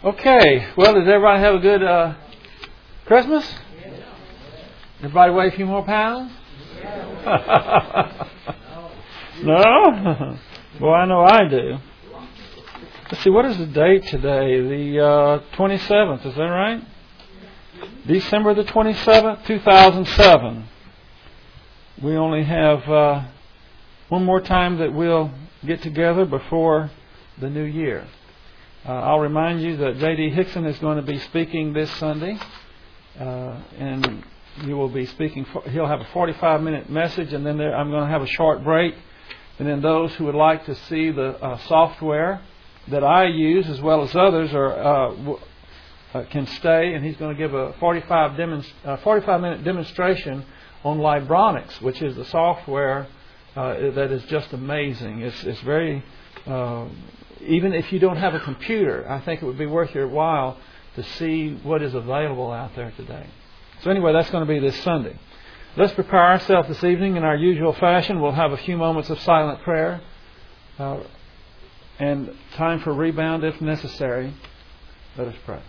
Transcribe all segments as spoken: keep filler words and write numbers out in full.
Okay, well, did everybody have a good uh, Christmas? Everybody weigh a few more pounds? No? Well, I know I do. Let's see, what is the date today? The uh, twenty-seventh, is that right? December the twenty-seventh, two thousand seven. We only have uh, one more time that we'll get together before the new year. Uh, I'll remind you that J D Hickson is going to be speaking this Sunday, uh, and you will be speaking. For, he'll have a forty-five minute message, and then there, I'm going to have a short break. And then those who would like to see the uh, software that I use, as well as others, are uh, w- uh, can stay. And he's going to give a forty-five, demonst- uh, forty-five minute demonstration on Libronics, which is the software uh, that is just amazing. It's, it's very uh, even if you don't have a computer, I think it would be worth your while to see what is available out there today. So anyway, that's going to be this Sunday. Let's prepare ourselves this evening in our usual fashion. We'll have a few moments of silent prayer uh, and time for rebound if necessary. Let us pray.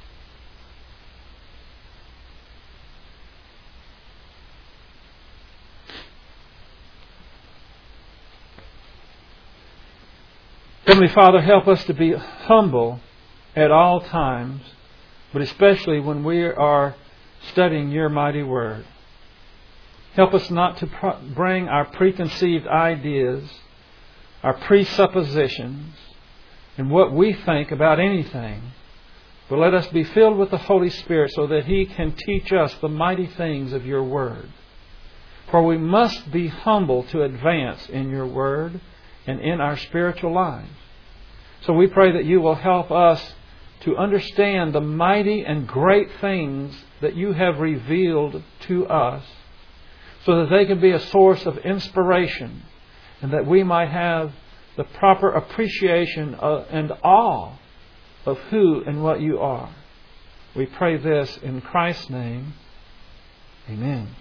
Heavenly Father, help us to be humble at all times, but especially when we are studying Your mighty Word. Help us not to pro- bring our preconceived ideas, our presuppositions, and what we think about anything, but let us be filled with the Holy Spirit so that He can teach us the mighty things of Your Word. For we must be humble to advance in Your Word and in our spiritual lives. So we pray that You will help us to understand the mighty and great things that You have revealed to us, so that they can be a source of inspiration and that we might have the proper appreciation of, and awe of who and what You are. We pray this in Christ's name. Amen.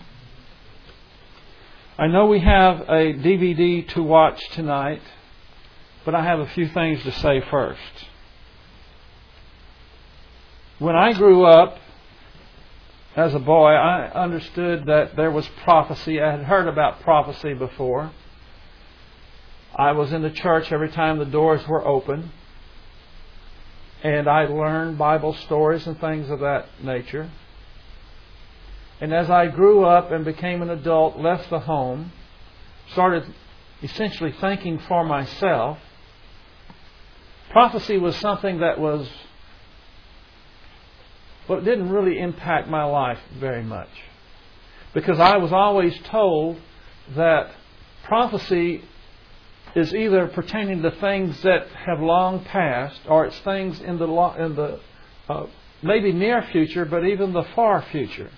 I know we have a D V D to watch tonight, but I have a few things to say first. When I grew up as a boy, I understood that there was prophecy. I had heard about prophecy before. I was in the church every time the doors were open, and I learned Bible stories and things of that nature. And as I grew up and became an adult, left the home, started essentially thinking for myself, prophecy was something that was, well, it didn't really impact my life very much. Because I was always told that prophecy is either pertaining to things that have long passed, or it's things in the, lo- in the uh, maybe near future, but even the far future.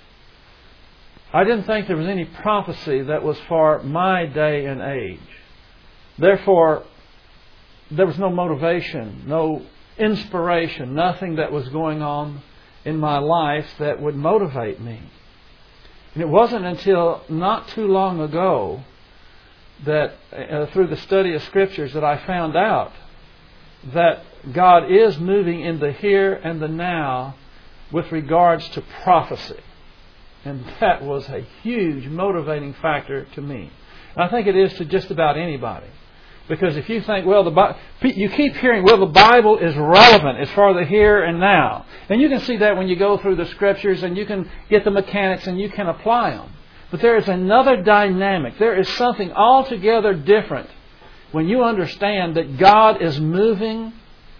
I didn't think there was any prophecy that was for my day and age. Therefore, there was no motivation, no inspiration, nothing that was going on in my life that would motivate me. And it wasn't until not too long ago that uh, through the study of Scriptures that I found out that God is moving in the here and the now with regards to prophecy. And that was a huge motivating factor to me. And I think it is to just about anybody. Because if you think, well, the Bi- you keep hearing, well, the Bible is relevant. It's for the here and now. And you can see that when you go through the Scriptures and you can get the mechanics and you can apply them. But there is another dynamic. There is something altogether different when you understand that God is moving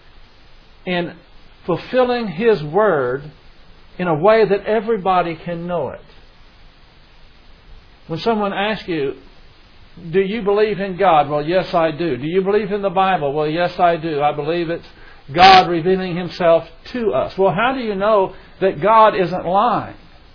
in fulfilling His Word in a way that everybody can know it. When someone asks you, do you believe in God? Well, yes, I do. Do you believe in the Bible? Well, yes, I do. I believe it's God revealing Himself to us. Well, how do you know that God isn't lying?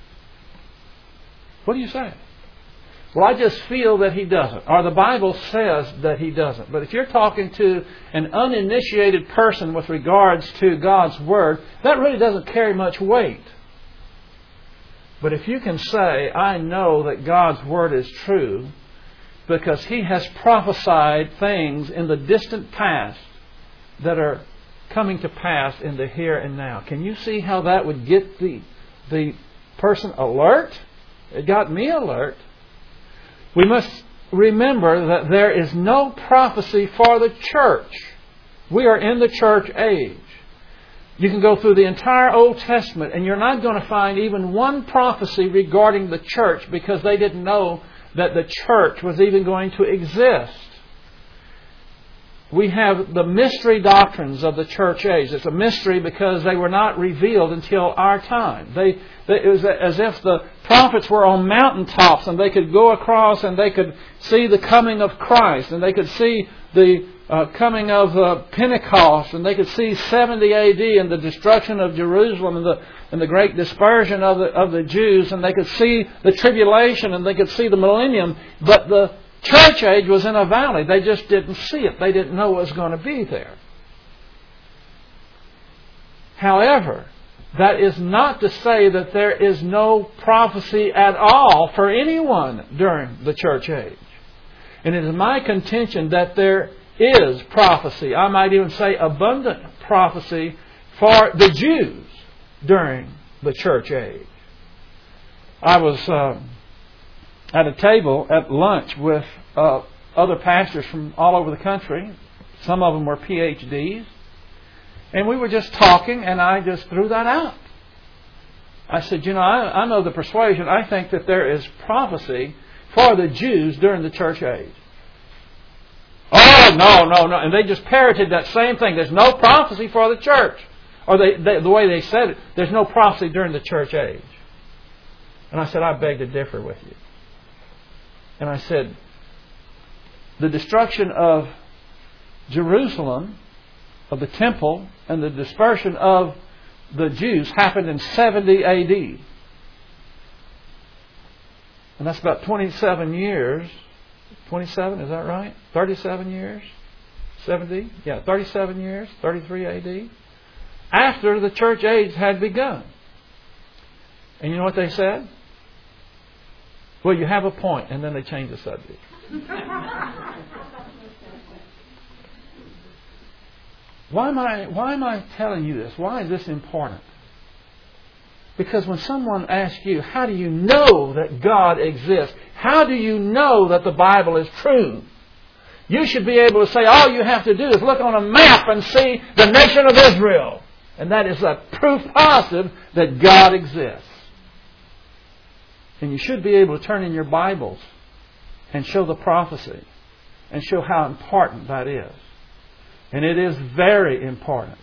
What do you say? Well, I just feel that He doesn't. Or the Bible says that He doesn't. But if you're talking to an uninitiated person with regards to God's Word, that really doesn't carry much weight. But if you can say, I know that God's Word is true because He has prophesied things in the distant past that are coming to pass in the here and now. Can you see how that would get the, the person alert? It got me alert. We must remember that there is no prophecy for the church. We are in the church age. You can go through the entire Old Testament and you're not going to find even one prophecy regarding the church because they didn't know that the church was even going to exist. We have the mystery doctrines of the church age. It's a mystery because they were not revealed until our time. They, they, it was as if the prophets were on mountaintops and they could go across and they could see the coming of Christ and they could see the uh, coming of uh, Pentecost and they could see seventy A D and the destruction of Jerusalem and the and the great dispersion of the of the Jews, and they could see the tribulation and they could see the millennium, but the church age was in a valley. They just didn't see it. They didn't know what was going to be there. However, that is not to say that there is no prophecy at all for anyone during the church age. And it is my contention that there is prophecy. I might even say abundant prophecy for the Jews during the church age. I was Uh, at a table at lunch with uh, other pastors from all over the country. Some of them were P H Ds. And we were just talking, and I just threw that out. I said, you know, I, I know the persuasion. I think that there is prophecy for the Jews during the church age. Oh, no, no, no. And they just parroted that same thing. There's no prophecy for the church. Or they, they, the way they said it, there's no prophecy during the church age. And I said, I beg to differ with you. And I said, the destruction of Jerusalem, of the temple, and the dispersion of the Jews happened in seventy A D. And that's about twenty-seven years. twenty-seven, is that right? thirty-seven years? seventy? Yeah, thirty-seven years, thirty-three A D. After the church age had begun. And you know what they said? Well, you have a point, and then they change the subject. Why am I, why am I telling you this? Why is this important? Because when someone asks you, how do you know that God exists? How do you know that the Bible is true? You should be able to say, all you have to do is look on a map and see the nation of Israel. And that is a proof positive that God exists. And you should be able to turn in your Bibles and show the prophecy and show how important that is. And it is very important.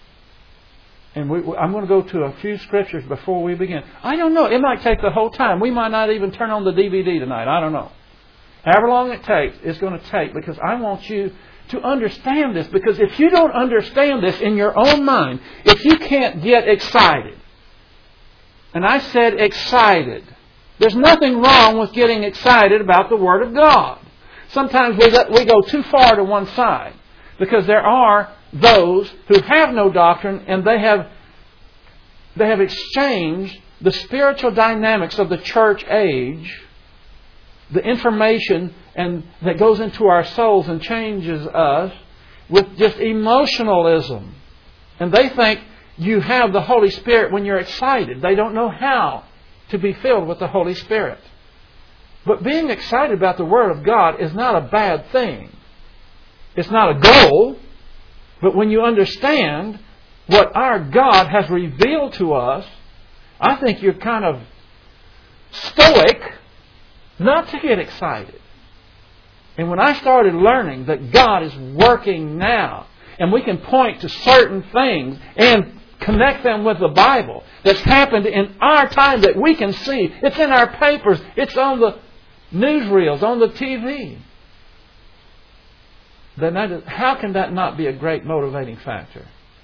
And we, I'm going to go to a few scriptures before we begin. I don't know. It might take the whole time. We might not even turn on the D V D tonight. I don't know. However long it takes, it's going to take, because I want you to understand this. Because if you don't understand this in your own mind, if you can't get excited, and I said excited, there's nothing wrong with getting excited about the Word of God. Sometimes we go, we go too far to one side, because there are those who have no doctrine, and they have they have exchanged the spiritual dynamics of the church age, the information and that goes into our souls and changes us, with just emotionalism. And they think you have the Holy Spirit when you're excited. They don't know how to be filled with the Holy Spirit. But being excited about the Word of God is not a bad thing. It's not a goal. But when you understand what our God has revealed to us, I think you're kind of stoic not to get excited. And when I started learning that God is working now, and we can point to certain things and connect them with the Bible that's happened in our time that we can see. It's in our papers. It's on the newsreels, on the T V. Then that is, how can that not be a great motivating factor?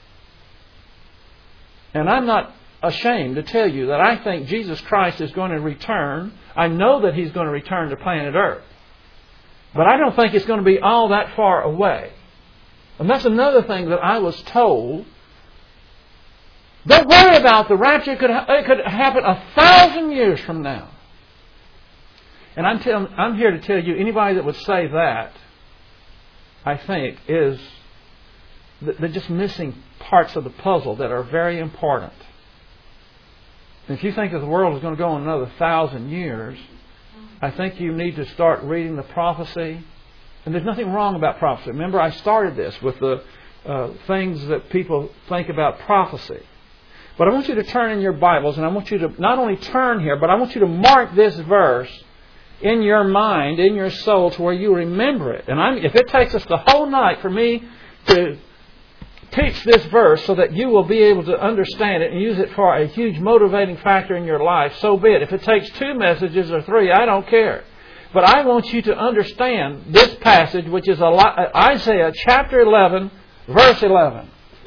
And I'm not ashamed to tell you that I think Jesus Christ is going to return. I know that He's going to return to planet Earth. But I don't think it's going to be all that far away. And that's another thing that I was told. Don't worry about the rapture. It could, it could happen a thousand years from now. And I'm, tell, I'm here to tell you, anybody that would say that, I think, is they're just missing parts of the puzzle that are very important. And if you think that the world is going to go on another thousand years, I think you need to start reading the prophecy. And there's nothing wrong about prophecy. Remember, I started this with the uh, things that people think about prophecy. But I want you to turn in your Bibles, and I want you to not only turn here, but I want you to mark this verse in your mind, in your soul, to where you remember it. And I'm, if it takes us the whole night for me to teach this verse so that you will be able to understand it and use it for a huge motivating factor in your life, so be it. If it takes two messages or three, I don't care. But I want you to understand this passage, which is Isaiah chapter eleven, verse eleven.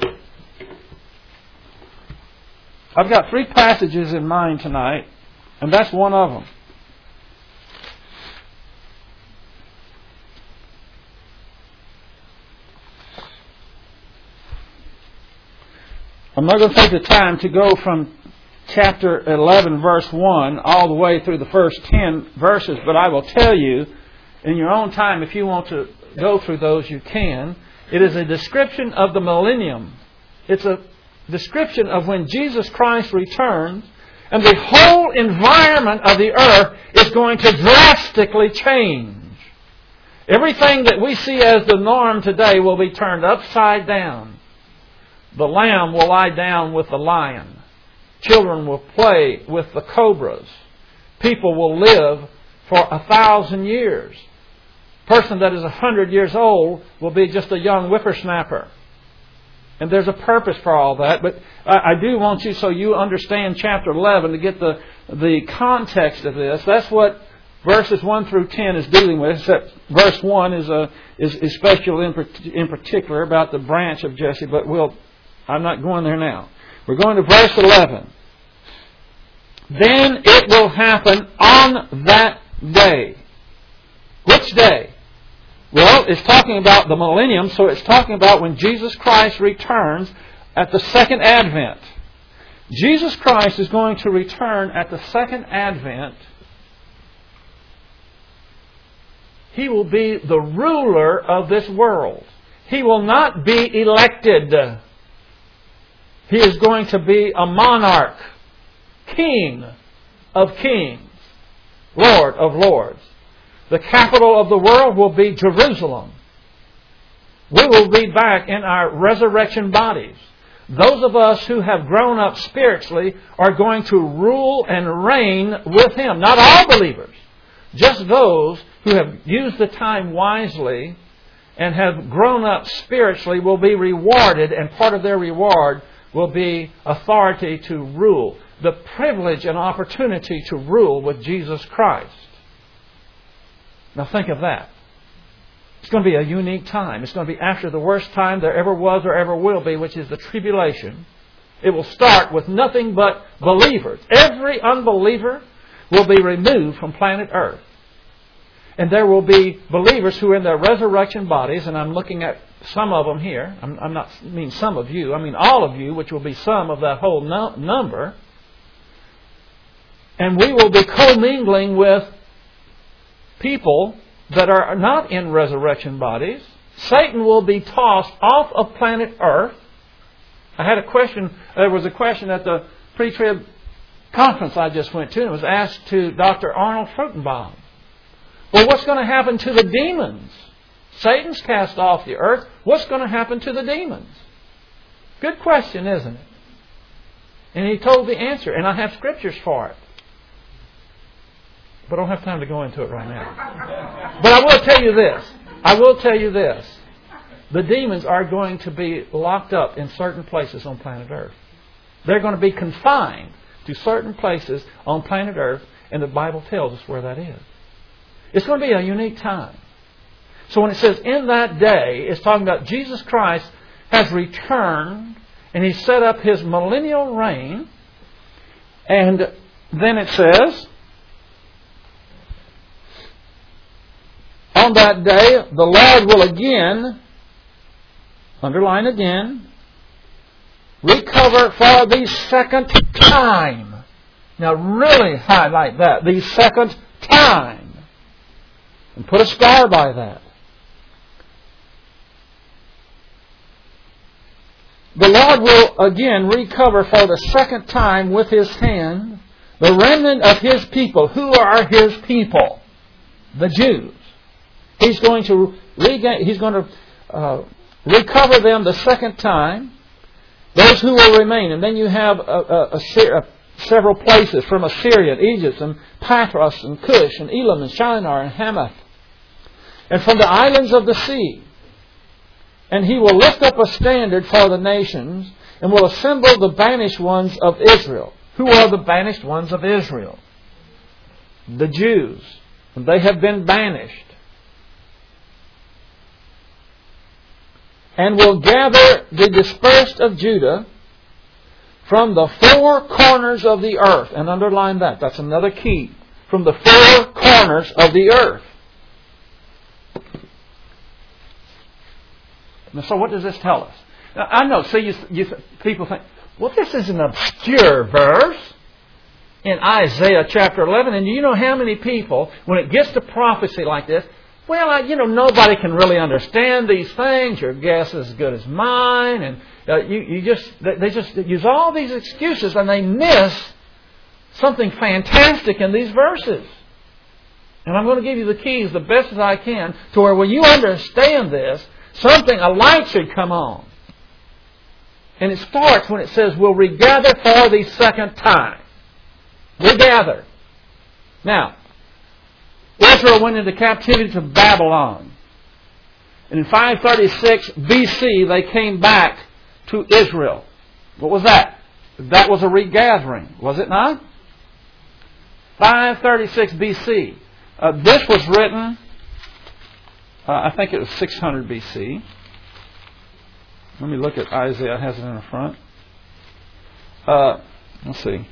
I've got three passages in mind tonight, and that's one of them. I'm not going to take the time to go from chapter eleven, verse one, all the way through the first ten verses, but I will tell you, in your own time, if you want to go through those, you can. It is a description of the millennium. It's a description of when Jesus Christ returns, and the whole environment of the earth is going to drastically change. Everything that we see as the norm today will be turned upside down. The lamb will lie down with the lion. Children will play with the cobras. People will live for a thousand years. A person that is a hundred years old will be just a young whippersnapper. And there's a purpose for all that. But I do want you, so you understand chapter eleven, to get the, the context of this. That's what verses one through ten is dealing with. Except verse one is, a, is, is special in, in particular about the branch of Jesse. But we'll... I'm not going there now. We're going to verse eleven. Then it will happen on that day. Which day? Well, it's talking about the millennium, so it's talking about when Jesus Christ returns at the second advent. Jesus Christ is going to return at the second advent. He will be the ruler of this world. He will not be elected. He is going to be a monarch, king of kings, Lord of lords. The capital of the world will be Jerusalem. We will be back in our resurrection bodies. Those of us who have grown up spiritually are going to rule and reign with Him. Not all believers, just those who have used the time wisely and have grown up spiritually will be rewarded, and part of their reward will be authority to rule. The privilege and opportunity to rule with Jesus Christ. Now think of that. It's going to be a unique time. It's going to be after the worst time there ever was or ever will be, which is the tribulation. It will start with nothing but believers. Every unbeliever will be removed from planet Earth. And there will be believers who are in their resurrection bodies, and I'm looking at some of them here. I'm, I'm not I mean some of you. I mean all of you, which will be some of that whole no, number. And we will be commingling with people that are not in resurrection bodies. Satan will be tossed off of planet Earth. I had a question. There was a question at the pre-trib conference I just went to, and it was asked to Doctor Arnold Fruchtenbaum. Well, what's going to happen to the demons? Satan's cast off the earth. What's going to happen to the demons? Good question, isn't it? And he told the answer, and I have scriptures for it. But I don't have time to go into it right now. But I will tell you this. I will tell you this. The demons are going to be locked up in certain places on planet Earth. They're going to be confined to certain places on planet Earth, and the Bible tells us where that is. It's going to be a unique time. So when it says in that day, it's talking about Jesus Christ has returned and He's set up His millennial reign. And then it says, on that day, the Lord will again, underline again, recover for the second time. Now really highlight that, the second time. And put a star by that. the Lord will again recover for the second time with His hand the remnant of His people. Who are His people? The Jews. He's going to regain, He's going to uh, recover them the second time. Those who will remain. And then you have a, a, a, a, several places from Assyria and Egypt and Pathros and Cush and Elam and Shinar and Hamath. And from the islands of the sea. And He will lift up a standard for the nations and will assemble the banished ones of Israel. Who are the banished ones of Israel? The Jews. And they have been banished. And will gather the dispersed of Judah from the four corners of the earth. And underline that. That's another key. From the four corners of the earth. So what does this tell us? Now, I know, see, you, you, people think, well, this is an obscure verse in Isaiah chapter eleven. And you know how many people, when it gets to prophecy like this, well, I, you know, nobody can really understand these things. Your guess is as good as mine. And uh, you, you just, they just use all these excuses and they miss something fantastic in these verses. And I'm going to give you the keys the best as I can to where when you understand this, something, a light should come on. And it starts when it says, we'll regather for the second time. Regather. Now, Israel went into captivity to Babylon. And in five thirty-six B C, they came back to Israel. What was that? That was a regathering, was it not? five thirty-six B C. Uh, this was written, uh, I think it was six hundred B C. Let me look at Isaiah. It has it in the front. Uh, let's see.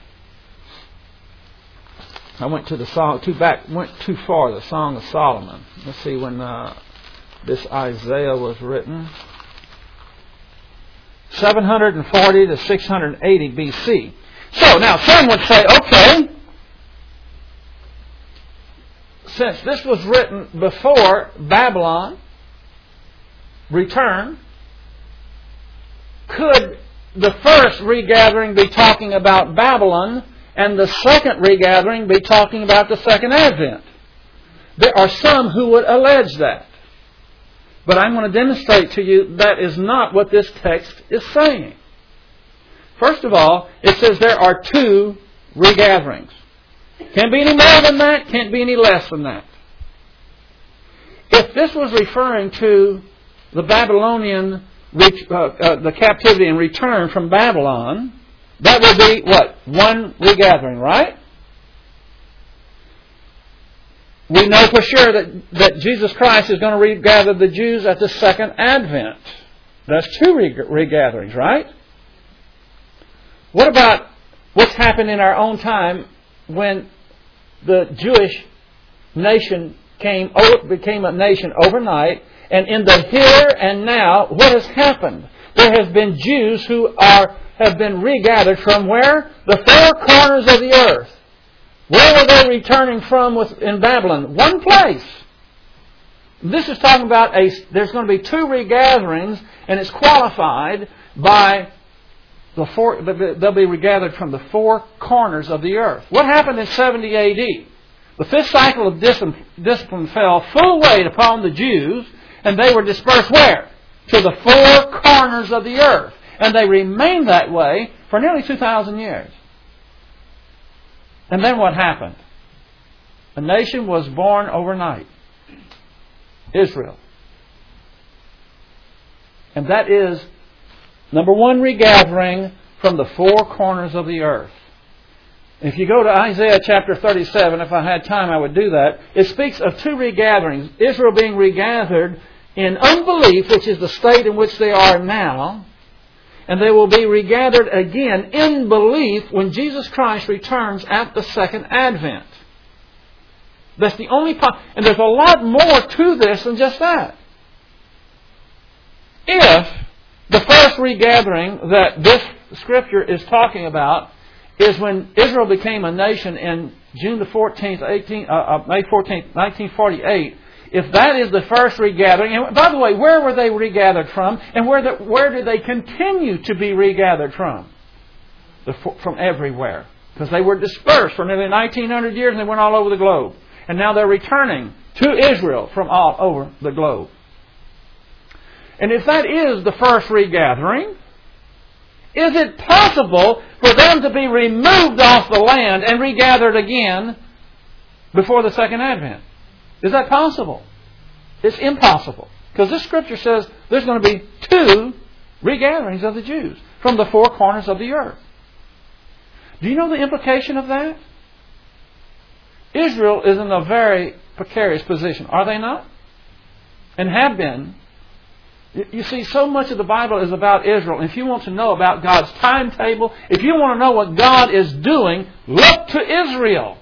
I went to the song, too back, went too far. The Song of Solomon. Let's see when uh, this Isaiah was written. seven forty to six eighty B C. So now some would say, okay, since this was written before Babylon returned, could the first regathering be talking about Babylon and the second regathering be talking about the second advent? There are some who would allege that. But I'm going to demonstrate to you that is not what this text is saying. First of all, it says there are two regatherings. Can't be any more than that, can't be any less than that. If this was referring to the Babylonian, uh, uh, the captivity and return from Babylon, that would be what? One regathering, right? We know for sure that, that Jesus Christ is going to regather the Jews at the second advent. That's two regatherings, right? What about what's happened in our own time when the Jewish nation came became a nation overnight, and in the here and now, what has happened? There have been Jews who are have been regathered from where? The four corners of the earth. Where were they returning from with, in Babylon? One place. This is talking about a, there's going to be two regatherings, and it's qualified by the four, they'll be regathered from the four corners of the earth. What happened in seventy A D? The fifth cycle of discipline fell full weight upon the Jews, and they were dispersed where? To the four corners of the earth. And they remained that way for nearly two thousand years. And then what happened? A nation was born overnight. Israel. And that is, number one, regathering from the four corners of the earth. If you go to Isaiah chapter thirty-seven, if I had time I would do that, it speaks of two regatherings. Israel being regathered in unbelief, which is the state in which they are now, and they will be regathered again in belief when Jesus Christ returns at the second advent. That's the only part. And there's a lot more to this than just that. If the first regathering that this scripture is talking about is when Israel became a nation in June the fourteenth, eighteen, uh, May fourteenth, nineteen forty-eight, if that is the first regathering, and by the way, where were they regathered from? And where, the, where do they continue to be regathered from? The, from everywhere. Because they were dispersed for nearly nineteen hundred years and they went all over the globe. And now they're returning to Israel from all over the globe. And if that is the first regathering, is it possible for them to be removed off the land and regathered again before the second advent? Is that possible? It's impossible. Because this scripture says there's going to be two regatherings of the Jews from the four corners of the earth. Do you know the implication of that? Israel is in a very precarious position, are they not? And have been. You see, so much of the Bible is about Israel. If you want to know about God's timetable, if you want to know what God is doing, look to Israel.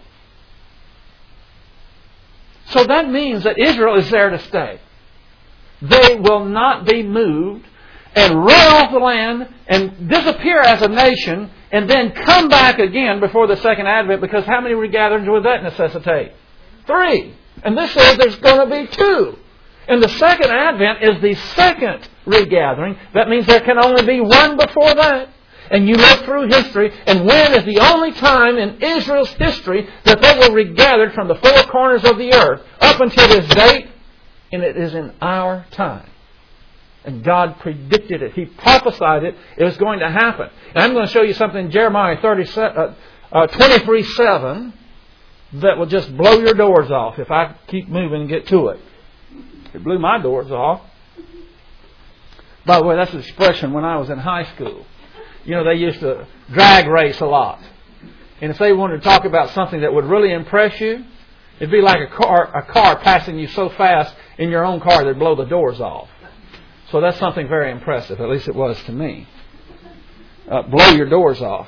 So that means that Israel is there to stay. They will not be moved and run off the land and disappear as a nation and then come back again before the second advent, because how many regatherings would that necessitate? Three. And this says there's going to be two. And the second advent is the second regathering. That means there can only be one before that. And you look through history, and when is the only time in Israel's history that they were regathered from the four corners of the earth up until this date? And it is in our time. And God predicted it. He prophesied it. It was going to happen. And I'm going to show you something in Jeremiah twenty-three seven that will just blow your doors off if I keep moving and get to it. It blew my doors off. By the way, that's an expression when I was in high school. You know, they used to drag race a lot. And if they wanted to talk about something that would really impress you, it'd be like a car, a car passing you so fast in your own car they'd blow the doors off. So that's something very impressive. At least it was to me. Uh, blow your doors off.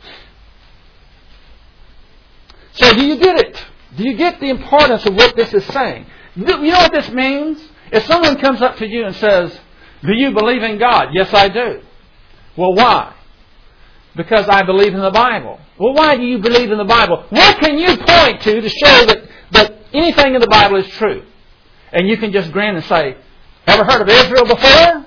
So do you get it? Do you get the importance of what this is saying? You know what this means? If someone comes up to you and says, "Do you believe in God?" "Yes, I do." "Well, why?" "Because I believe in the Bible." "Well, why do you believe in the Bible?" What can you point to to show that, that anything in the Bible is true? And you can just grin and say, "Ever heard of Israel before?"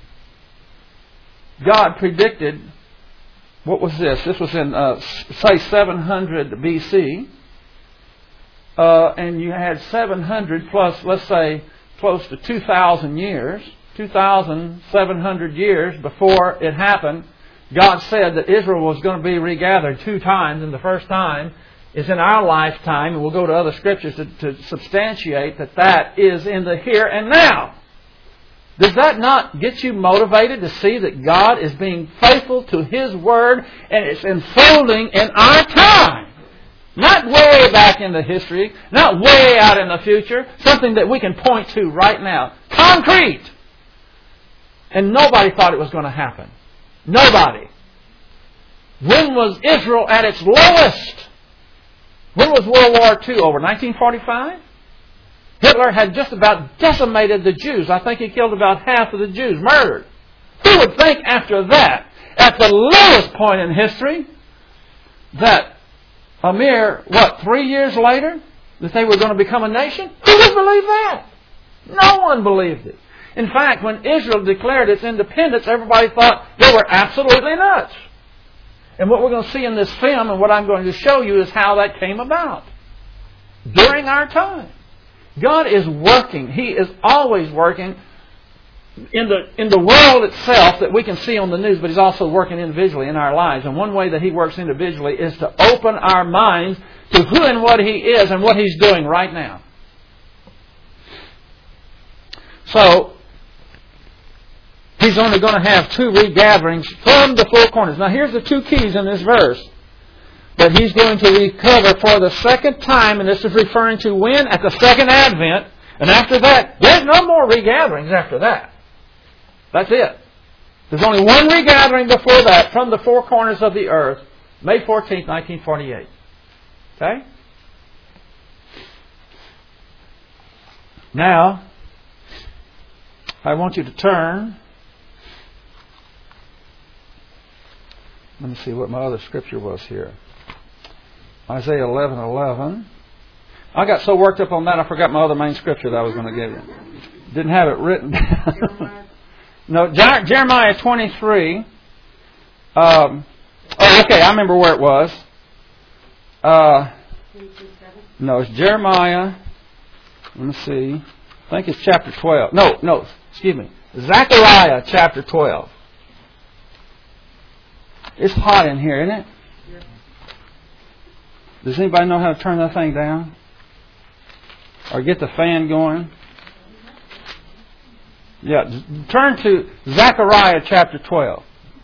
God predicted, what was this? This was in, uh, say, seven hundred B C. Uh, and you had seven hundred plus, let's say, close to two thousand years, two thousand seven hundred years before it happened. God said that Israel was going to be regathered two times, and the first time is in our lifetime, and we'll go to other scriptures to, to substantiate that that is in the here and now. Does that not get you motivated to see that God is being faithful to His Word, and it's unfolding in our time? Not way back in the history, not way out in the future, something that we can point to right now. Concrete! And nobody thought it was going to happen. Nobody. When was Israel at its lowest? When was World War Two over? nineteen forty-five? Hitler had just about decimated the Jews. I think he killed about half of the Jews, murdered. Who would think after that, at the lowest point in history, that a mere, what, three years later, that they were going to become a nation? Who would believe that? No one believed it. In fact, when Israel declared its independence, everybody thought they were absolutely nuts. And what we're going to see in this film, and what I'm going to show you, is how that came about during our time. God is working. He is always working in the in the world itself that we can see on the news, but He's also working individually in our lives. And one way that He works individually is to open our minds to who and what He is and what He's doing right now. So, He's only going to have two regatherings from the four corners. Now here's the two keys in this verse. That He's going to recover for the second time, and this is referring to when? At the second advent. And after that, there's no more regatherings after that. That's it. There's only one regathering before that from the four corners of the earth, May fourteenth, nineteen forty-eight. Okay? Now, I want you to turn. Let me see what my other scripture was here. Isaiah eleven eleven. I got so worked up on that I forgot my other main scripture that I was going to give you. Didn't have it written down. No, Jeremiah twenty-three. Um, oh, okay, I remember where it was. Uh, no, it's Jeremiah. Let me see. I think it's chapter twelve. No, no, excuse me. Zechariah chapter twelve. It's hot in here, isn't it? Does anybody know how to turn that thing down? Or get the fan going? Yeah, turn to Zechariah chapter twelve.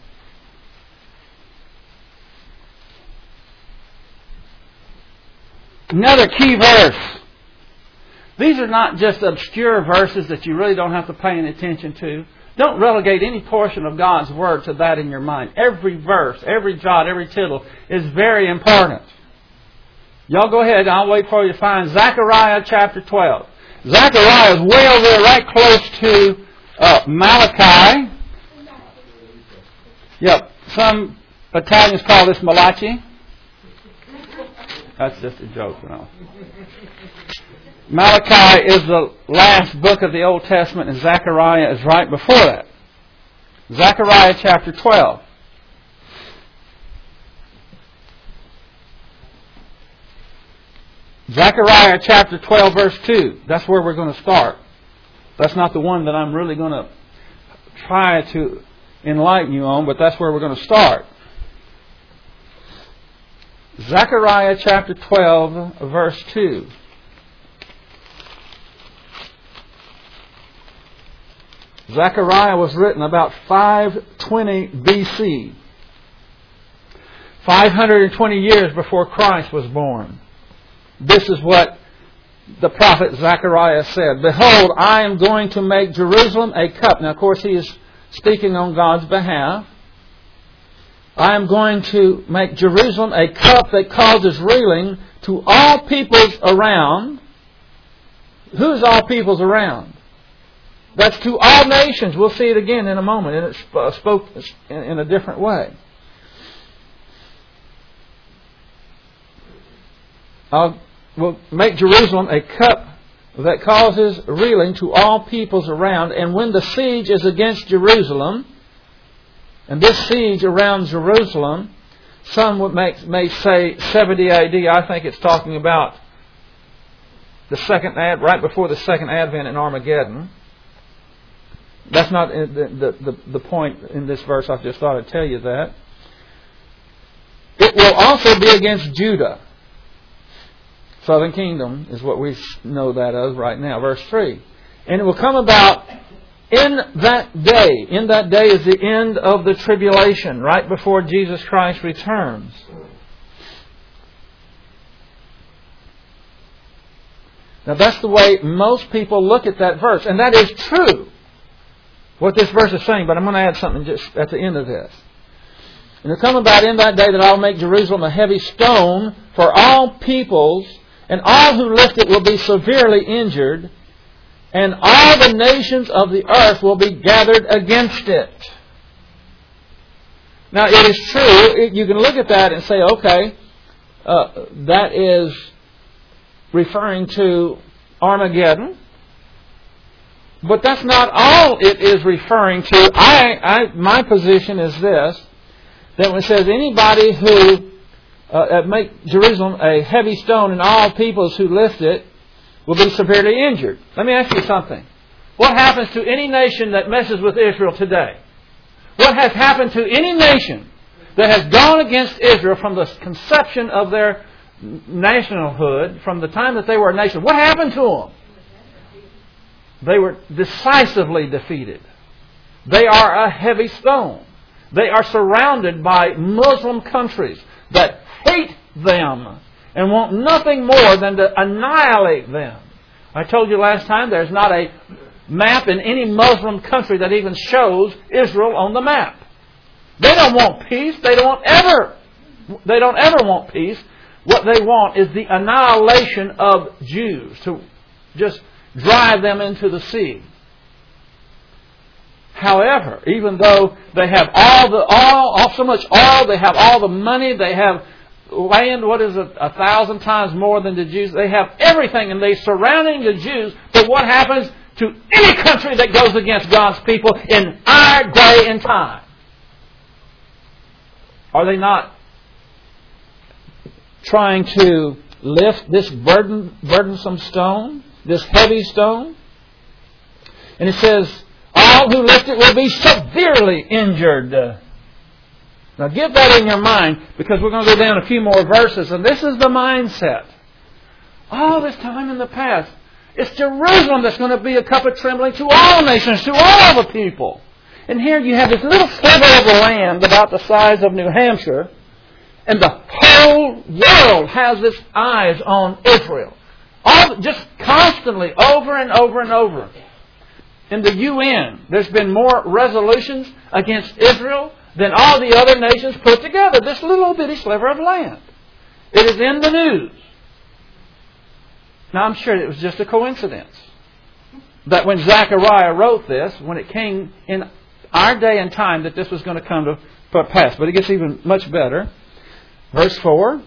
Another key verse. These are not just obscure verses that you really don't have to pay any attention to. Don't relegate any portion of God's Word to that in your mind. Every verse, every jot, every tittle is very important. Y'all go ahead. I'll wait for you to find Zechariah chapter twelve. Zechariah is way over there, right close to uh, Malachi. Yep. Some Italians call this Malachi. That's just a joke, you know. Malachi is the last book of the Old Testament, and Zechariah is right before that. Zechariah chapter twelve. Zechariah chapter twelve, verse two. That's where we're going to start. That's not the one that I'm really going to try to enlighten you on, but that's where we're going to start. Zechariah chapter twelve, verse two. Zechariah was written about five twenty B C. five hundred twenty years before Christ was born. This is what the prophet Zechariah said. Behold, I am going to make Jerusalem a cup. Now, of course, he is speaking on God's behalf. I am going to make Jerusalem a cup that causes reeling to all peoples around. Who's all peoples around? That's to all nations. We'll see it again in a moment, and it spoke in a different way. I'll will make Jerusalem a cup that causes reeling to all peoples around. And when the siege is against Jerusalem, and this siege around Jerusalem, some would make, may say seventy A D. I think it's talking about the second ad, right before the second advent in Armageddon. That's not the, the, the, the point in this verse. I just thought I'd tell you that. It will also be against Judah. Southern kingdom is what we know that as right now. Verse three. And it will come about in that day. In that day is the end of the tribulation, right before Jesus Christ returns. Now that's the way most people look at that verse. And that is true, what this verse is saying. But I'm going to add something just at the end of this. And it will come about in that day that I'll make Jerusalem a heavy stone for all peoples, and all who lift it will be severely injured, and all the nations of the earth will be gathered against it. Now, it is true. You can look at that and say, okay, uh, that is referring to Armageddon. But that's not all it is referring to. I, I, my position is this, that when it says anybody who uh, make Jerusalem a heavy stone and all peoples who lift it will be severely injured. Let me ask you something. What happens to any nation that messes with Israel today? What has happened to any nation that has gone against Israel from the conception of their nationalhood, from the time that they were a nation? What happened to them? They were decisively defeated. They are a heavy stone. They are surrounded by Muslim countries that hate them and want nothing more than to annihilate them. I told you last time there's not a map in any Muslim country that even shows Israel on the map. They don't want peace. They don't ever, they don't ever want peace. What they want is the annihilation of Jews, to just drive them into the sea. However, even though they have all the all, all so much oil, they have all the money, they have land, what is it, a thousand times more than the Jews. They have everything, and they're surrounding the Jews. But what happens to any country that goes against God's people in our day and time? Are they not trying to lift this burden, burdensome stone, this heavy stone? And it says, all who lift it will be severely injured. Now get that in your mind, because we're going to go down a few more verses, and this is the mindset. All this time in the past, it's Jerusalem that's going to be a cup of trembling to all nations, to all the people. And here you have this little sliver of land about the size of New Hampshire, and the whole world has its eyes on Israel. All, just constantly, over and over and over. In the U N, there's been more resolutions against Israel than all the other nations put together. This little bitty sliver of land. It is in the news. Now I'm sure it was just a coincidence that when Zechariah wrote this, when it came in our day and time, that this was going to come to pass. But it gets even much better. Verse four.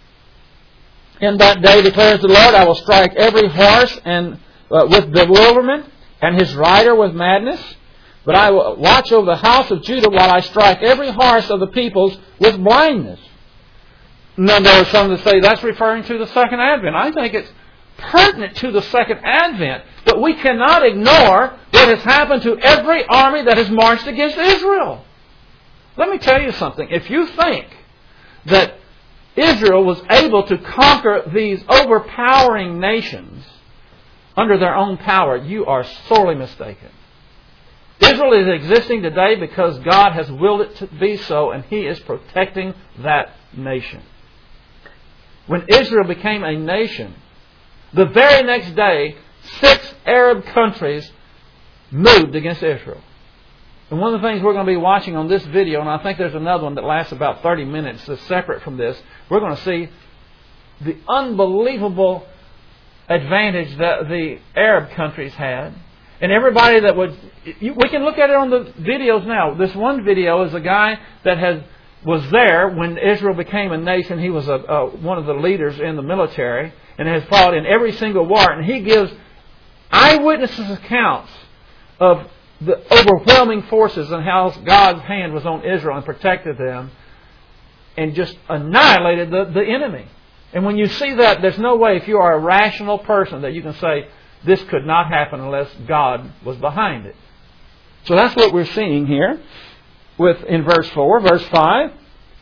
In that day, declares the Lord, I will strike every horse and uh, with bewilderment, and his rider with madness. But I will watch over the house of Judah while I strike every horse of the peoples with blindness. Now there are some that say that's referring to the second advent. I think it's pertinent to the second advent. But we cannot ignore what has happened to every army that has marched against Israel. Let me tell you something. If you think that Israel was able to conquer these overpowering nations under their own power, you are sorely mistaken. Israel is existing today because God has willed it to be so, and He is protecting that nation. When Israel became a nation, the very next day, six Arab countries moved against Israel. And one of the things we're going to be watching on this video, and I think there's another one that lasts about thirty minutes that's separate from this, we're going to see the unbelievable advantage that the Arab countries had. And everybody that would... We can look at it on the videos now. This one video is a guy that has was there when Israel became a nation. He was a, a, one of the leaders in the military and has fought in every single war. And he gives eyewitnesses accounts of the overwhelming forces and how God's hand was on Israel and protected them and just annihilated the, the enemy. And when you see that, there's no way, if you are a rational person, that you can say, this could not happen unless God was behind it. So that's what we're seeing here with in verse four. Verse five.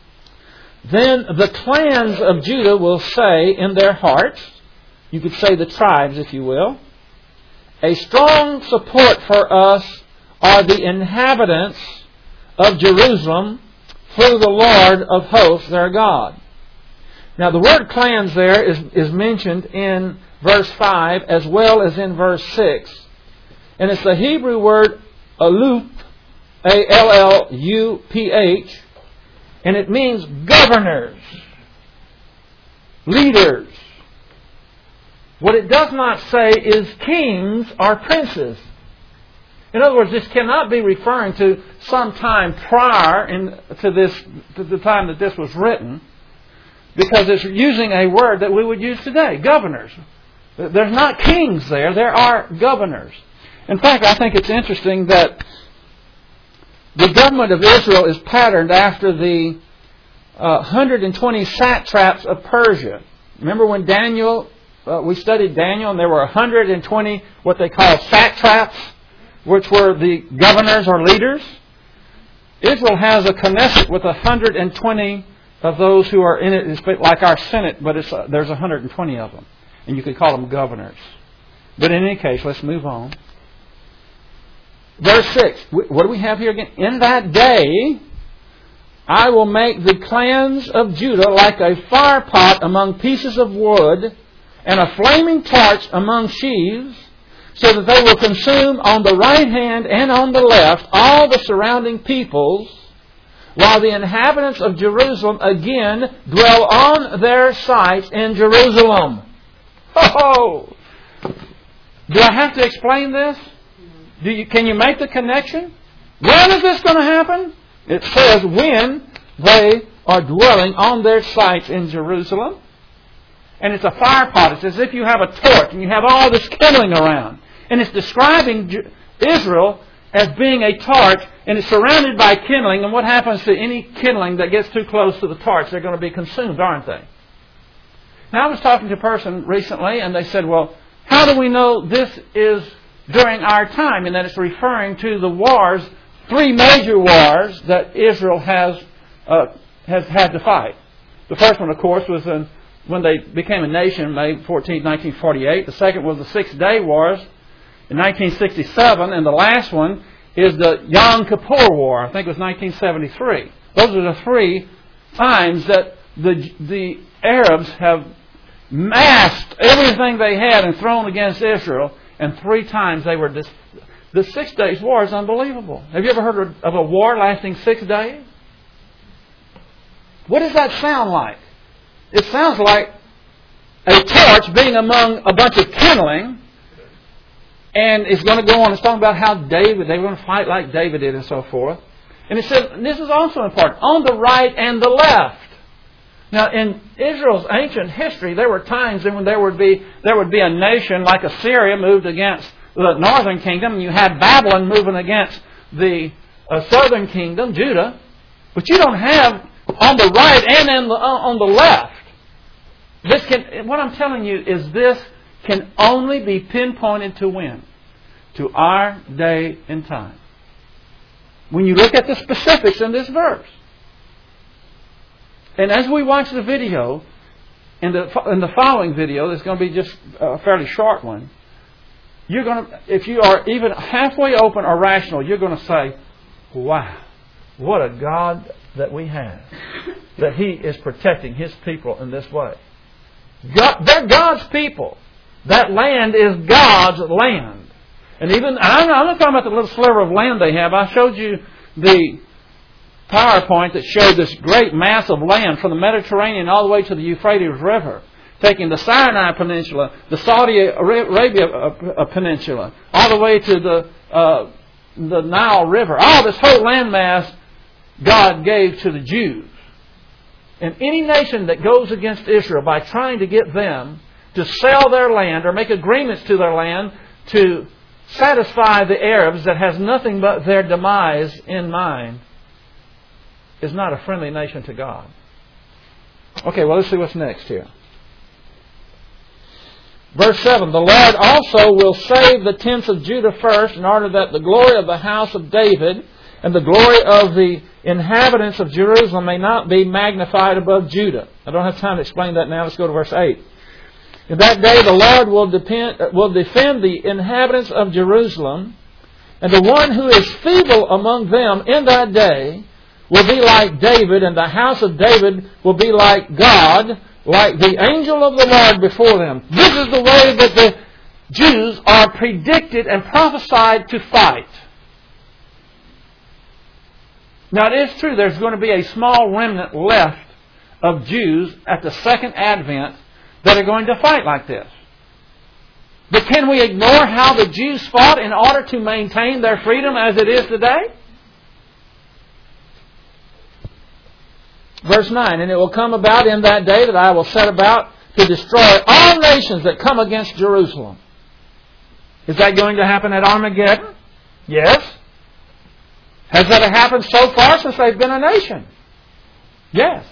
Then the clans of Judah will say in their hearts, you could say the tribes if you will, a strong support for us are the inhabitants of Jerusalem through the Lord of hosts their God. Now the word clans there is, is mentioned in verse five as well as in verse six. And it's the Hebrew word aluph, A L L U P H, and it means governors, leaders. What it does not say is kings or princes. In other words, this cannot be referring to some time prior in, to this, to the time that this was written, because it's using a word that we would use today, governors. There's not kings there, there are governors. In fact, I think it's interesting that the government of Israel is patterned after the uh, one hundred twenty satraps of Persia. Remember when Daniel, uh, we studied Daniel, and there were one hundred twenty what they call satraps, which were the governors or leaders. Israel has a Knesset with one hundred twenty of those who are in it. It's like our Senate, but it's, uh, there's one hundred twenty of them. And you could call them governors. But in any case, let's move on. Verse six. What do we have here again? In that day, I will make the clans of Judah like a fire pot among pieces of wood, and a flaming torch among sheaves, so that they will consume on the right hand and on the left all the surrounding peoples, while the inhabitants of Jerusalem again dwell on their sites in Jerusalem. Oh! Do I have to explain this? Do you, can you make the connection? When is this going to happen? It says when they are dwelling on their sites in Jerusalem. And it's a fire pot. It's as if you have a torch and you have all this kindling around. And it's describing Israel as being a torch, and it's surrounded by kindling. And what happens to any kindling that gets too close to the torch? They're going to be consumed, aren't they? Now, I was talking to a person recently, and they said, well, how do we know this is during our time? And that it's referring to the wars, three major wars that Israel has uh, has had to fight. The first one, of course, was in, when they became a nation, May fourteenth, nineteen forty-eight. The second was the Six-Day Wars in nineteen sixty-seven. And the last one is the Yom Kippur War. I think it was nineteen seventy-three. Those are the three times that the the Arabs have massed everything they had and thrown against Israel. And three times they were... Dis- the Six Days War is unbelievable. Have you ever heard of a war lasting six days? What does that sound like? It sounds like a torch being among a bunch of kindling, and it's going to go on. It's talking about how David, they were going to fight like David did and so forth. And it says, this is also important, on the right and the left. Now, in Israel's ancient history, there were times when there would be there would be a nation like Assyria moved against the northern kingdom, and you had Babylon moving against the uh, southern kingdom, Judah. But you don't have on the right and in the, uh, on the left. This can. What I'm telling you is this can only be pinpointed to when? To our day and time. When you look at the specifics in this verse. And as we watch the video, in the in the following video, that's going to be just a fairly short one, you're going to, if you are even halfway open or rational, you're going to say, wow, what a God that we have. That He is protecting His people in this way. God, they're God's people. That land is God's land. And even, I'm not talking about the little sliver of land they have. I showed you the PowerPoint that showed this great mass of land from the Mediterranean all the way to the Euphrates River, taking the Sinai Peninsula, the Saudi Arabia Peninsula, all the way to the uh, the Nile River. All this whole landmass God gave to the Jews. And any nation that goes against Israel by trying to get them to sell their land or make agreements to their land to satisfy the Arabs that has nothing but their demise in mind is not a friendly nation to God. Okay, well, let's see what's next here. Verse seven, the Lord also will save the tents of Judah first, in order that the glory of the house of David and the glory of the inhabitants of Jerusalem may not be magnified above Judah. I don't have time to explain that now. Let's go to verse eight. In that day the Lord will, depend, will defend the inhabitants of Jerusalem, and the one who is feeble among them in that day will be like David, and the house of David will be like God, like the angel of the Lord before them. This is the way that the Jews are predicted and prophesied to fight. Now, it is true there's going to be a small remnant left of Jews at the second advent that are going to fight like this. But can we ignore how the Jews fought in order to maintain their freedom as it is today? Verse nine, and it will come about in that day that I will set about to destroy all nations that come against Jerusalem. Is that going to happen at Armageddon? Yes. Has that happened so far since they've been a nation? Yes.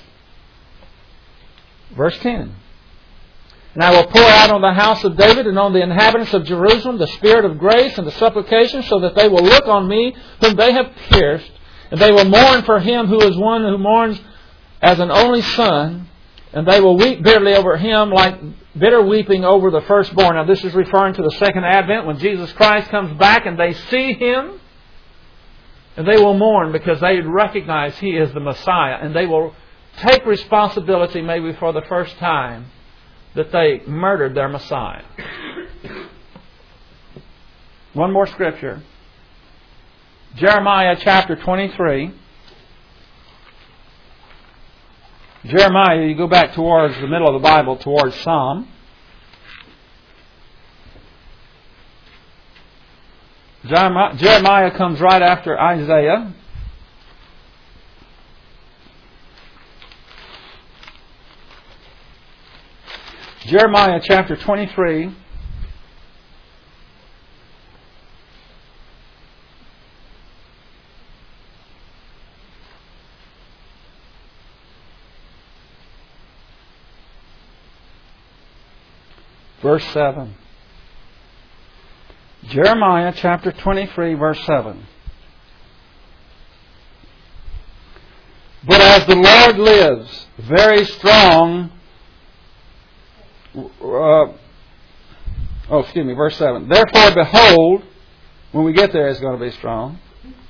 Verse ten. And I will pour out on the house of David and on the inhabitants of Jerusalem the spirit of grace and the supplication, so that they will look on me whom they have pierced, and they will mourn for him who is one who mourns as an only son, and they will weep bitterly over him like bitter weeping over the firstborn. Now this is referring to the second advent when Jesus Christ comes back and they see Him, and they will mourn because they recognize He is the Messiah, and they will take responsibility maybe for the first time that they murdered their Messiah. One more scripture. Jeremiah chapter twenty-three. Jeremiah, you go back towards the middle of the Bible, towards Psalm. Jeremiah, Jeremiah comes right after Isaiah. Jeremiah chapter twenty-three. Verse seven. Jeremiah chapter twenty-three, verse seven. But as the Lord lives, very strong. Uh, oh, excuse me, verse seven. Therefore, behold, when we get there, it's going to be strong.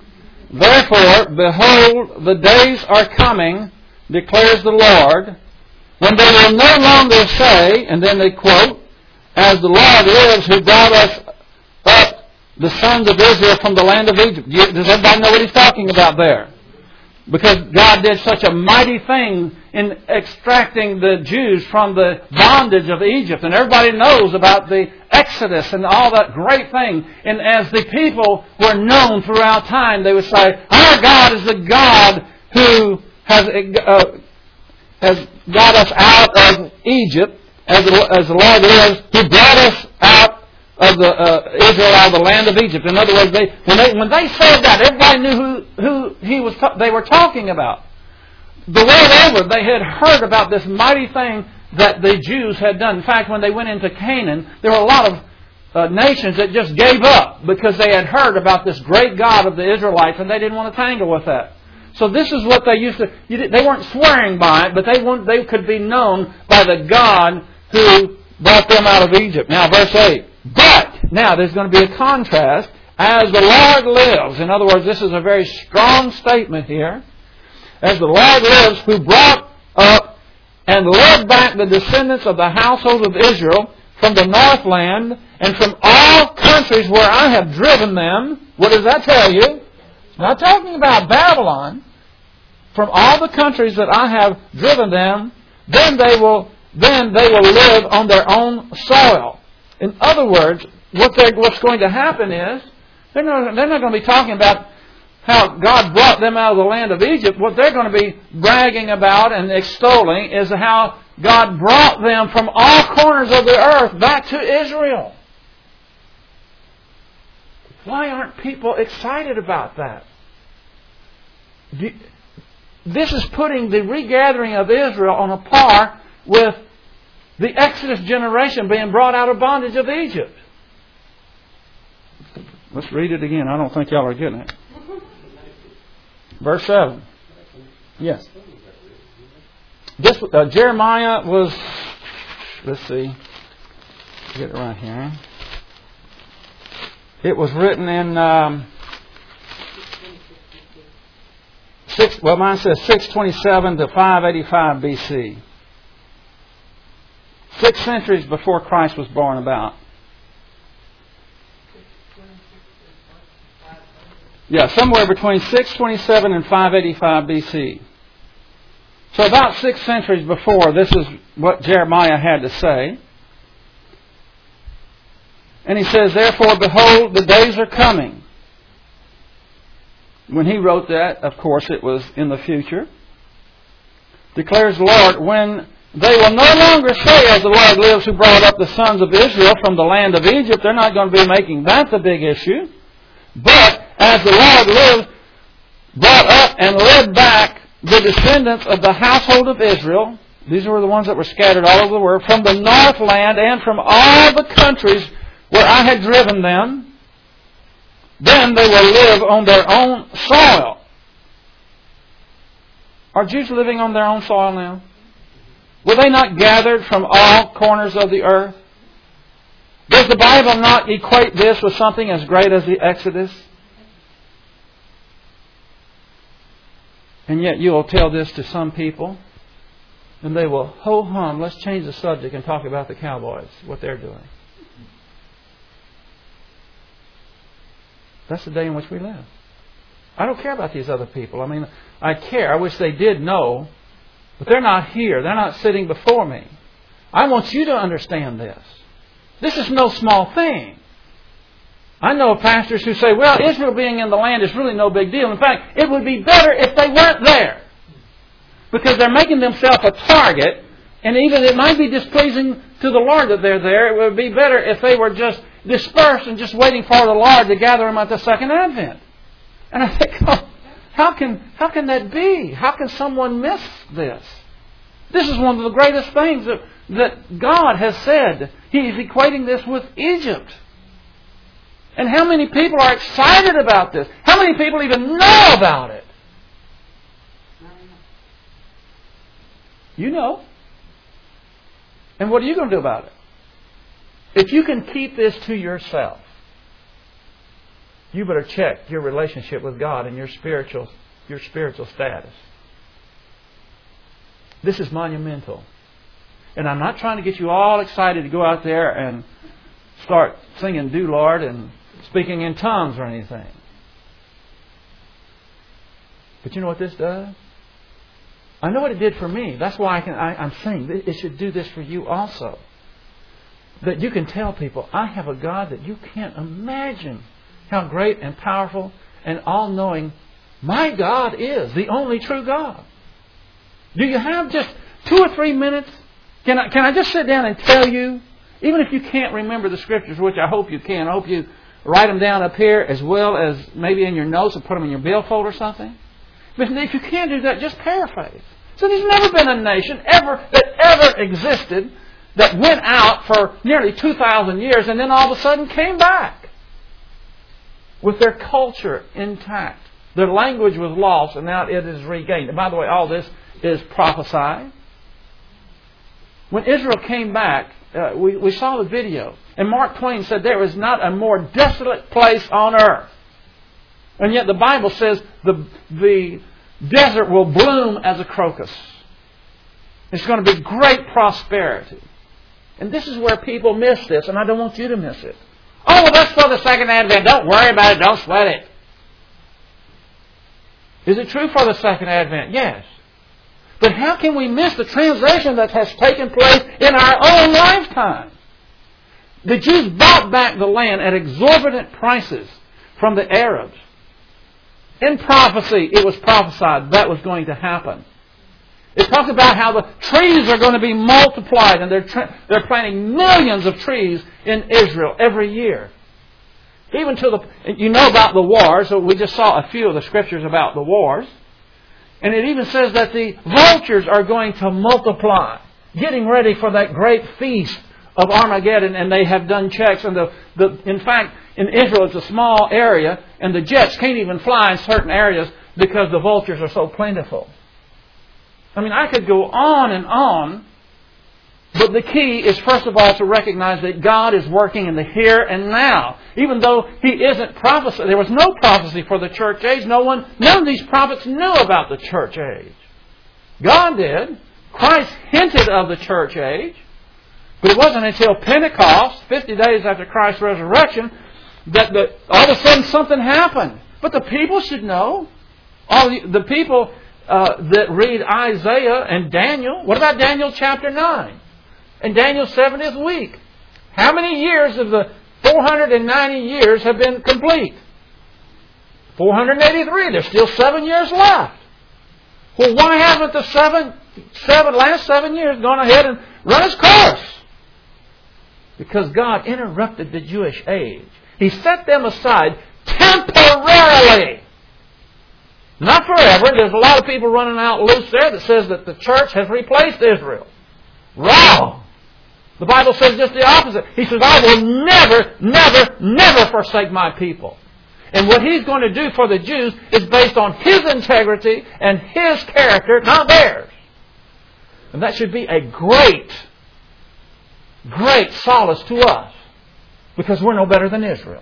Therefore, behold, the days are coming, declares the Lord, when they will no longer say, and then they quote, as the Lord lives who brought us up, the sons of Israel, from the land of Egypt. Does everybody know what he's talking about there? Because God did such a mighty thing in extracting the Jews from the bondage of Egypt. And everybody knows about the Exodus and all that great thing. And as the people were known throughout time, they would say, our God is the God who has, uh, has got us out of Egypt, as the, as the Lord lives, who brought us out of the uh, Israel out of the land of Egypt. In other words, they, when they when they said that, everybody knew who who he was. Ta- they were talking about. The world over, they had heard about this mighty thing that the Jews had done. In fact, when they went into Canaan, there were a lot of uh, nations that just gave up because they had heard about this great God of the Israelites, and they didn't want to tangle with that. So this is what they used to. They weren't swearing by it, but they want, they could be known by the God who brought them out of Egypt. Now, verse eight. But, now there's going to be a contrast. As the Lord lives. In other words, this is a very strong statement here. As the Lord lives, who brought up and led back the descendants of the household of Israel from the northland and from all countries where I have driven them. What does that tell you? It's not talking about Babylon. From all the countries that I have driven them, then they will then they will live on their own soil. In other words, what what's going to happen is, they're not, they're not going to be talking about how God brought them out of the land of Egypt. What they're going to be bragging about and extolling is how God brought them from all corners of the earth back to Israel. Why aren't people excited about that? This is putting the regathering of Israel on a par with the Exodus generation being brought out of bondage of Egypt. Let's read it again. I don't think y'all are getting it. Verse seven. Yes. This uh, Jeremiah was, let's see, get it right here. It was written in um, six. Well, mine says six twenty-seven to five eighty-five B C. Six centuries before Christ was born about. Yeah, somewhere between six twenty-seven and five eighty-five B C. So about six centuries before, this is what Jeremiah had to say. And he says, therefore, behold, the days are coming. When he wrote that, of course, it was in the future. Declares the Lord, when they will no longer say, as the Lord lives who brought up the sons of Israel from the land of Egypt. They're not going to be making that the big issue. But as the Lord lives, brought up and led back the descendants of the household of Israel. These were the ones that were scattered all over the world. From the northland and from all the countries where I had driven them. Then they will live on their own soil. Are Jews living on their own soil now? Were they not gathered from all corners of the earth? Does the Bible not equate this with something as great as the Exodus? And yet you will tell this to some people, and they will, ho hum, let's change the subject and talk about the Cowboys, what they're doing. That's the day in which we live. I don't care about these other people. I mean, I care. I wish they did know. But they're not here. They're not sitting before me. I want you to understand this. This is no small thing. I know pastors who say, well, Israel being in the land is really no big deal. In fact, it would be better if they weren't there. Because they're making themselves a target And even it might be displeasing to the Lord that they're there. It would be better if they were just dispersed and just waiting for the Lord to gather them at the second advent. And I think, oh, how can how can that be? How can someone miss this? This is one of the greatest things that, that God has said. He is equating this with Egypt. And how many people are excited about this? How many people even know about it? You know. And what are you going to do about it? If you can keep this to yourself, you better check your relationship with God and your spiritual, your spiritual status. This is monumental. And I'm not trying to get you all excited to go out there and start singing Do Lord and speaking in tongues or anything. But you know what this does? I know what it did for me. That's why I can, I, I'm saying it should do this for you also. That you can tell people, I have a God that you can't imagine how great and powerful and all-knowing my God is, the only true God. Do you have just two or three minutes? Can I, can I just sit down and tell you, even if you can't remember the Scriptures, which I hope you can, I hope you write them down up here as well as maybe in your notes or put them in your billfold or something. But if you can't do that, just paraphrase. So there's never been a nation ever that ever existed that went out for nearly two thousand years and then all of a sudden came back with their culture intact. Their language was lost and now it is regained. And by the way, all this is prophesied. When Israel came back, uh, we, we saw the video. And Mark Twain said there is not a more desolate place on earth. And yet the Bible says the, the desert will bloom as a crocus. It's going to be great prosperity. And this is where people miss this, and I don't want you to miss it. Oh, well, that's for the second advent. Don't worry about it. Don't sweat it. Is it true for the second advent? Yes. But how can we miss the translation that has taken place in our own lifetime? The Jews bought back the land at exorbitant prices from the Arabs. In prophecy, it was prophesied that was going to happen. It talks about how the trees are going to be multiplied, and they're tra- they're planting millions of trees in Israel every year. Even to the, you know about the wars, so we just saw a few of the scriptures about the wars. And it even says that the vultures are going to multiply, getting ready for that great feast of Armageddon, and they have done checks. And the, the in fact, in Israel, it's a small area, and the jets can't even fly in certain areas because the vultures are so plentiful. I mean, I could go on and on, but the key is, first of all, to recognize that God is working in the here and now. Even though He isn't prophecy, there was no prophecy for the church age. No one, none of these prophets knew about the church age. God did. Christ hinted of the church age. But it wasn't until Pentecost, fifty days after Christ's resurrection, that the, all of a sudden something happened. But the people should know. All the, the people uh, that read Isaiah and Daniel. What about Daniel chapter nine? And Daniel's seventieth week. How many years of the four hundred ninety years have been complete? four hundred eighty-three. There's still seven years left. Well, why haven't the seven, seven, last seven years gone ahead and run its course? Because God interrupted the Jewish age. He set them aside temporarily. Not forever. There's a lot of people running out loose there that says that the church has replaced Israel. Wrong. The Bible says just the opposite. He says, I will never, never, never forsake my people. And what He's going to do for the Jews is based on His integrity and His character, not theirs. And that should be a great, great solace to us. Because we're no better than Israel.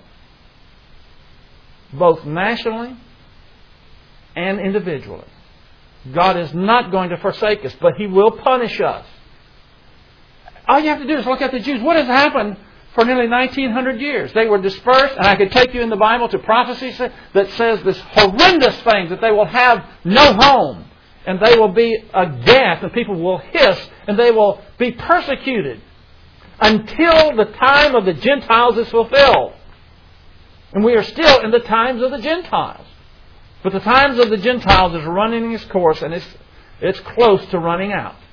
Both nationally and individually. God is not going to forsake us, but He will punish us. All you have to do is look at the Jews. What has happened for nearly nineteen hundred years? They were dispersed, and I could take you in the Bible to prophecy that says this horrendous thing, that they will have no home, and they will be aghast, and people will hiss, and they will be persecuted until the time of the Gentiles is fulfilled. And we are still in the times of the Gentiles. But the times of the Gentiles is running its course, and it's, it's close to running out.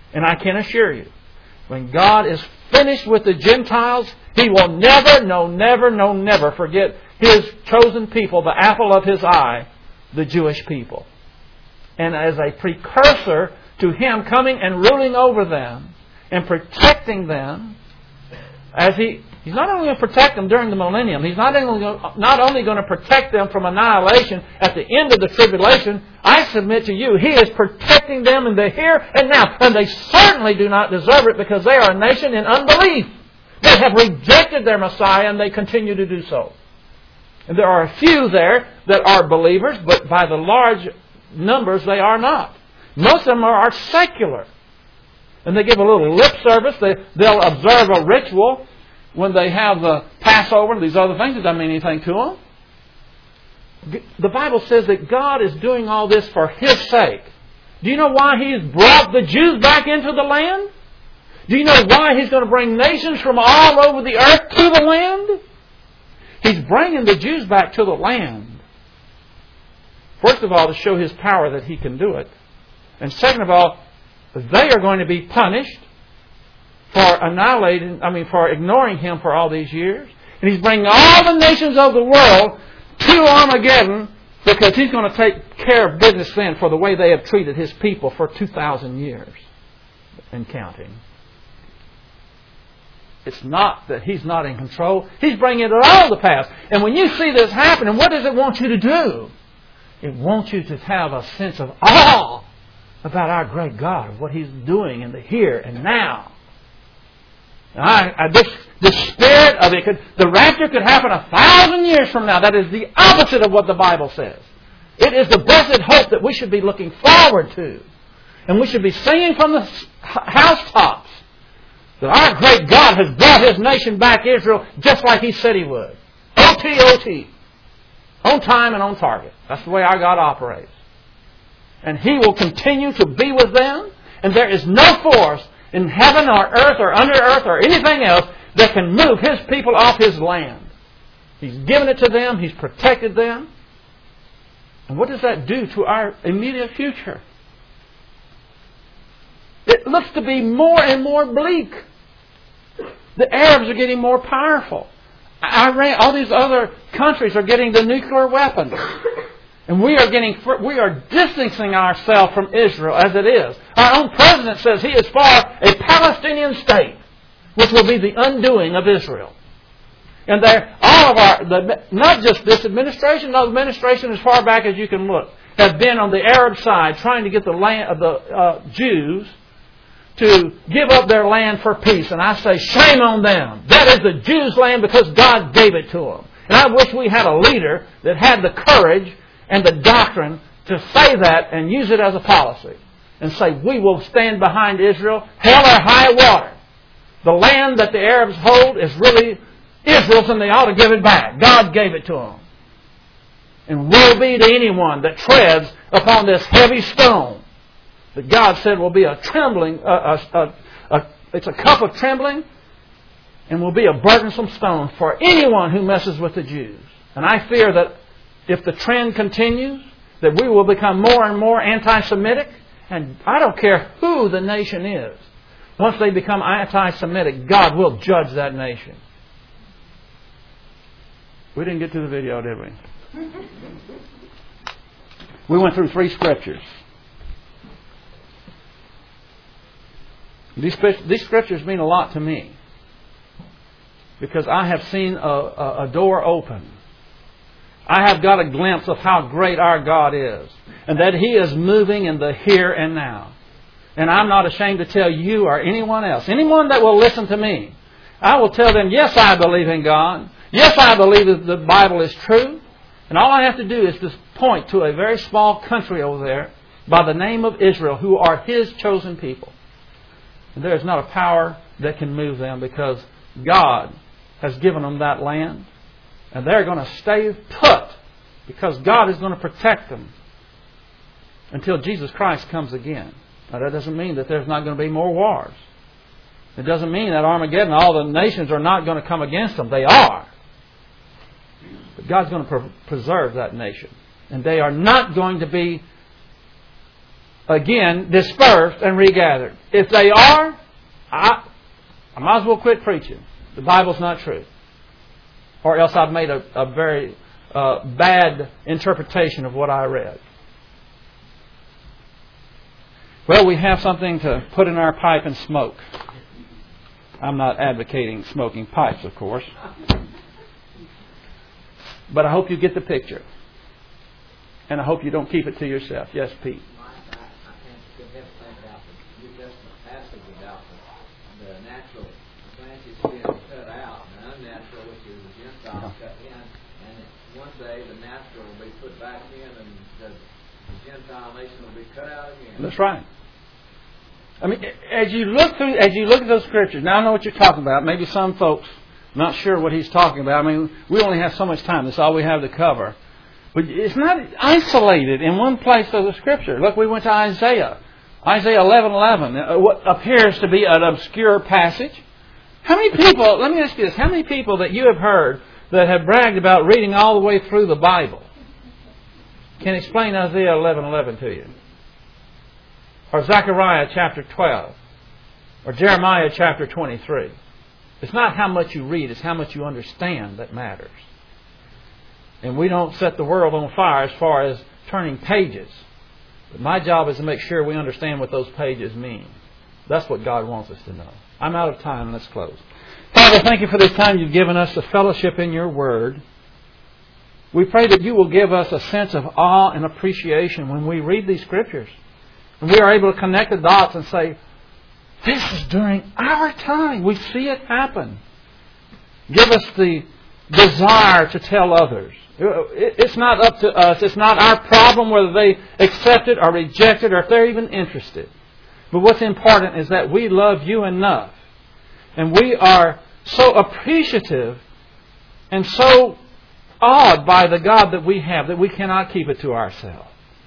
And I can assure you, when God is finished with the Gentiles, He will never, no, never, no, never forget His chosen people, the apple of His eye, the Jewish people. And as a precursor to Him coming and ruling over them and protecting them, as He... He's not only going to protect them during the millennium. He's not only, not only going to protect them from annihilation at the end of the tribulation. I submit to you, He is protecting them in the here and now. And they certainly do not deserve it because they are a nation in unbelief. They have rejected their Messiah and they continue to do so. And there are a few there that are believers, but by the large numbers they are not. Most of them are, are secular. And they give a little lip service. They, they'll observe a ritual when they have the Passover and these other things. It doesn't mean anything to them. The Bible says that God is doing all this for His sake. Do you know why He's brought the Jews back into the land? Do you know why He's going to bring nations from all over the earth to the land? He's bringing the Jews back to the land. First of all, to show His power that He can do it. And second of all, they are going to be punished for annihilating, I mean, for ignoring Him for all these years. And He's bringing all the nations of the world to Armageddon because He's going to take care of business then for the way they have treated His people for two thousand years and counting. It's not that He's not in control. He's bringing it all to pass. And when you see this happening, what does it want you to do? It wants you to have a sense of awe about our great God, what He's doing in the here and now. I, I, this, the spirit of it could, the rapture could happen a thousand years from now. That is the opposite of what the Bible says. It is the blessed hope that we should be looking forward to. And we should be singing from the housetops that our great God has brought His nation back, Israel, just like He said He would. O T O T. On time and on target. That's the way our God operates. And He will continue to be with them. And there is no force in heaven or earth or under earth or anything else that can move His people off His land. He's given it to them. He's protected them. And what does that do to our immediate future? It looks to be more and more bleak. The Arabs are getting more powerful. Iran, all these other countries are getting the nuclear weapons. And we are getting, we are distancing ourselves from Israel as it is. Our own president says he is for a Palestinian state, which will be the undoing of Israel. And there, all of our, the, not just this administration, no administration as far back as you can look, have been on the Arab side trying to get the land of the uh, Jews to give up their land for peace. And I say, shame on them. That is the Jews' land because God gave it to them. And I wish we had a leader that had the courage and the doctrine to say that and use it as a policy. And say, we will stand behind Israel, hell or high water. The land that the Arabs hold is really Israel's and they ought to give it back. God gave it to them. And woe be to anyone that treads upon this heavy stone that God said will be a trembling, uh, a, a, a, it's a cup of trembling and will be a burdensome stone for anyone who messes with the Jews. And I fear that if the trend continues, that we will become more and more anti-Semitic. And I don't care who the nation is. Once they become anti-Semitic, God will judge that nation. We didn't get to the video, did we? We went through three scriptures. These, these scriptures mean a lot to me. Because I have seen a, a, a door open. I have got a glimpse of how great our God is. And that He is moving in the here and now. And I'm not ashamed to tell you or anyone else, anyone that will listen to me, I will tell them, yes, I believe in God. Yes, I believe that the Bible is true. And all I have to do is just point to a very small country over there by the name of Israel, who are His chosen people. And there is not a power that can move them because God has given them that land. And they're going to stay put because God is going to protect them until Jesus Christ comes again. Now that doesn't mean that there's not going to be more wars. It doesn't mean that Armageddon, all the nations are not going to come against them. They are. But God's going to pre- preserve that nation. And they are not going to be again dispersed and regathered. If they are, I, I might as well quit preaching. The Bible's not true. Or else I've made a, a very uh, bad interpretation of what I read. Well, we have something to put in our pipe and smoke. I'm not advocating smoking pipes, of course. But I hope you get the picture. And I hope you don't keep it to yourself. Yes, Pete. That's right. I mean, as you look through, as you look at those scriptures, now I know what you're talking about. Maybe some folks not sure what he's talking about. I mean, we only have so much time. That's all we have to cover. But it's not isolated in one place of the scripture. Look, we went to Isaiah. Isaiah eleven eleven, what appears to be an obscure passage. How many people, let me ask you this, how many people that you have heard that have bragged about reading all the way through the Bible can explain Isaiah eleven eleven to you? Or Zechariah chapter twelve. Or Jeremiah chapter twenty-three. It's not how much you read, it's how much you understand that matters. And we don't set the world on fire as far as turning pages. But my job is to make sure we understand what those pages mean. That's what God wants us to know. I'm out of time. Let's close. Father, thank you for this time you've given us to fellowship in your word. We pray that you will give us a sense of awe and appreciation when we read these scriptures. And we are able to connect the dots and say, this is during our time. We see it happen. Give us the desire to tell others. It's not up to us. It's not our problem whether they accept it or reject it or if they're even interested. But what's important is that we love you enough. And we are so appreciative and so awed by the God that we have that we cannot keep it to ourselves.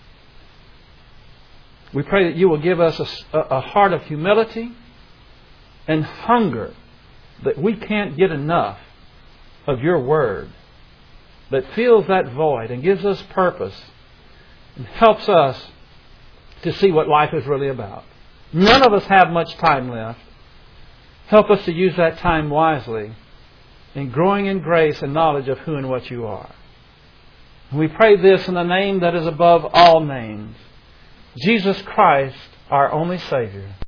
We pray that you will give us a, a heart of humility and hunger that we can't get enough of your word, that fills that void and gives us purpose and helps us to see what life is really about. None of us have much time left. Help us to use that time wisely in growing in grace and knowledge of who and what you are. And we pray this in the name that is above all names, Jesus Christ, our only Savior.